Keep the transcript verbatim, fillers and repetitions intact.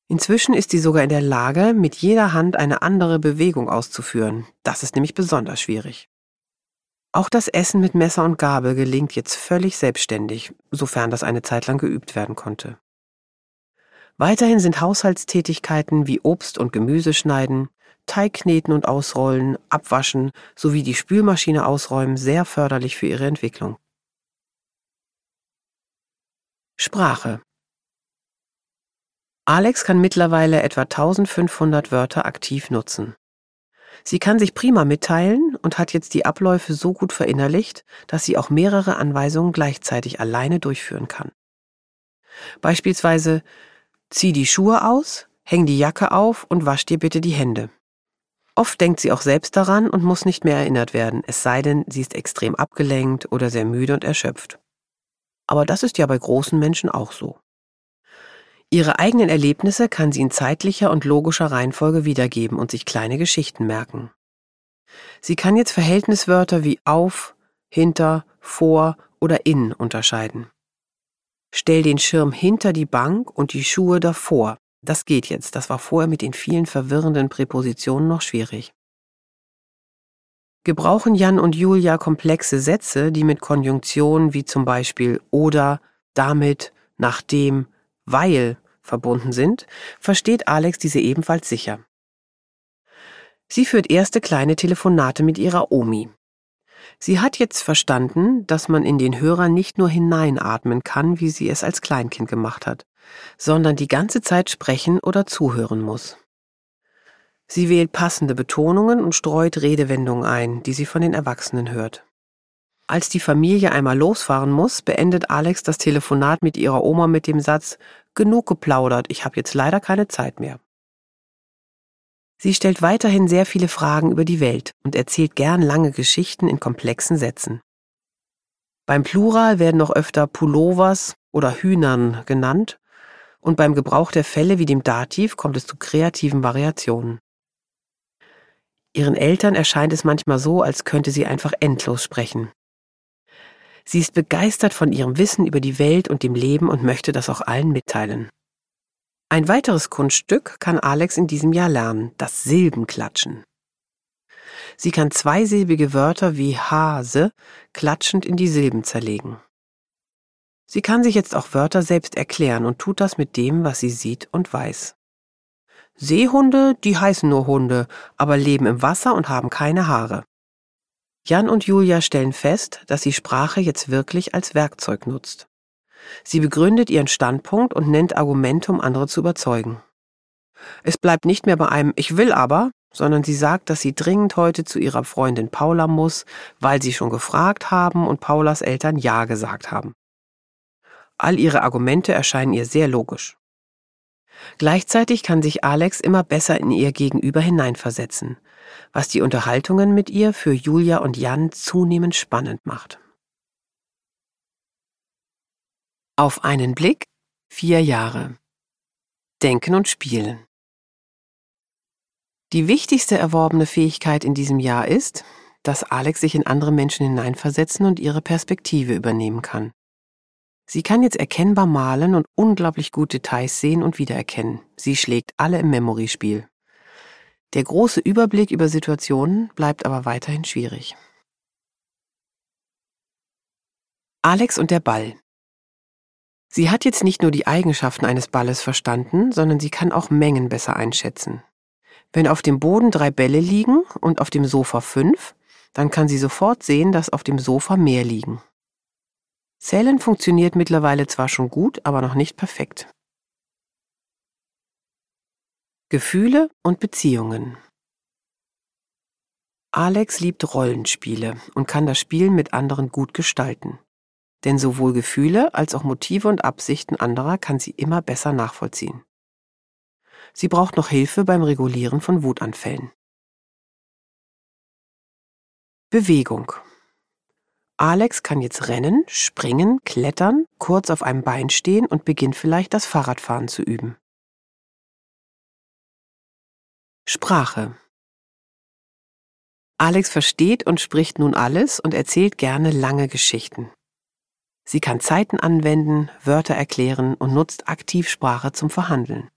Inzwischen ist sie sogar in der Lage, mit jeder Hand eine andere Bewegung auszuführen. Das ist nämlich besonders schwierig. Auch das Essen mit Messer und Gabel gelingt jetzt völlig selbstständig, sofern das eine Zeit lang geübt werden konnte. Weiterhin sind Haushaltstätigkeiten wie Obst und Gemüse schneiden, Teig kneten und ausrollen, abwaschen sowie die Spülmaschine ausräumen sehr förderlich für ihre Entwicklung. Sprache. Alex kann mittlerweile etwa eintausendfünfhundert Wörter aktiv nutzen. Sie kann sich prima mitteilen und hat jetzt die Abläufe so gut verinnerlicht, dass sie auch mehrere Anweisungen gleichzeitig alleine durchführen kann. Beispielsweise: Zieh die Schuhe aus, häng die Jacke auf und wasch dir bitte die Hände. Oft denkt sie auch selbst daran und muss nicht mehr erinnert werden, es sei denn, sie ist extrem abgelenkt oder sehr müde und erschöpft. Aber das ist ja bei großen Menschen auch so. Ihre eigenen Erlebnisse kann sie in zeitlicher und logischer Reihenfolge wiedergeben und sich kleine Geschichten merken. Sie kann jetzt Verhältniswörter wie auf, hinter, vor oder in unterscheiden. Stell den Schirm hinter die Bank und die Schuhe davor. Das geht jetzt, das war vorher mit den vielen verwirrenden Präpositionen noch schwierig. Gebrauchen Jan und Julia komplexe Sätze, die mit Konjunktionen wie zum Beispiel oder, damit, nachdem, weil verbunden sind, versteht Alex diese ebenfalls sicher. Sie führt erste kleine Telefonate mit ihrer Omi. Sie hat jetzt verstanden, dass man in den Hörer nicht nur hineinatmen kann, wie sie es als Kleinkind gemacht hat, sondern die ganze Zeit sprechen oder zuhören muss. Sie wählt passende Betonungen und streut Redewendungen ein, die sie von den Erwachsenen hört. Als die Familie einmal losfahren muss, beendet Alex das Telefonat mit ihrer Oma mit dem Satz: Genug geplaudert, ich habe jetzt leider keine Zeit mehr. Sie stellt weiterhin sehr viele Fragen über die Welt und erzählt gern lange Geschichten in komplexen Sätzen. Beim Plural werden noch öfter Pullovers oder Hühnern genannt und beim Gebrauch der Fälle wie dem Dativ kommt es zu kreativen Variationen. Ihren Eltern erscheint es manchmal so, als könnte sie einfach endlos sprechen. Sie ist begeistert von ihrem Wissen über die Welt und dem Leben und möchte das auch allen mitteilen. Ein weiteres Kunststück kann Alex in diesem Jahr lernen, das Silbenklatschen. Sie kann zweisilbige Wörter wie Hase klatschend in die Silben zerlegen. Sie kann sich jetzt auch Wörter selbst erklären und tut das mit dem, was sie sieht und weiß. Seehunde, die heißen nur Hunde, aber leben im Wasser und haben keine Haare. Jan und Julia stellen fest, dass sie Sprache jetzt wirklich als Werkzeug nutzt. Sie begründet ihren Standpunkt und nennt Argumente, um andere zu überzeugen. Es bleibt nicht mehr bei einem „Ich will aber", sondern sie sagt, dass sie dringend heute zu ihrer Freundin Paula muss, weil sie schon gefragt haben und Paulas Eltern Ja gesagt haben. All ihre Argumente erscheinen ihr sehr logisch. Gleichzeitig kann sich Alex immer besser in ihr Gegenüber hineinversetzen, was die Unterhaltungen mit ihr für Julia und Jan zunehmend spannend macht. Auf einen Blick, vier Jahre. Denken und Spielen. Die wichtigste erworbene Fähigkeit in diesem Jahr ist, dass Alex sich in andere Menschen hineinversetzen und ihre Perspektive übernehmen kann. Sie kann jetzt erkennbar malen und unglaublich gut Details sehen und wiedererkennen. Sie schlägt alle im Memory-Spiel. Der große Überblick über Situationen bleibt aber weiterhin schwierig. Alex und der Ball. Sie hat jetzt nicht nur die Eigenschaften eines Balles verstanden, sondern sie kann auch Mengen besser einschätzen. Wenn auf dem Boden drei Bälle liegen und auf dem Sofa fünf, dann kann sie sofort sehen, dass auf dem Sofa mehr liegen. Zählen funktioniert mittlerweile zwar schon gut, aber noch nicht perfekt. Gefühle und Beziehungen. Alex liebt Rollenspiele und kann das Spielen mit anderen gut gestalten. Denn sowohl Gefühle als auch Motive und Absichten anderer kann sie immer besser nachvollziehen. Sie braucht noch Hilfe beim Regulieren von Wutanfällen. Bewegung. Alex kann jetzt rennen, springen, klettern, kurz auf einem Bein stehen und beginnt vielleicht das Fahrradfahren zu üben. Sprache. Alex versteht und spricht nun alles und erzählt gerne lange Geschichten. Sie kann Zeiten anwenden, Wörter erklären und nutzt aktiv Sprache zum Verhandeln.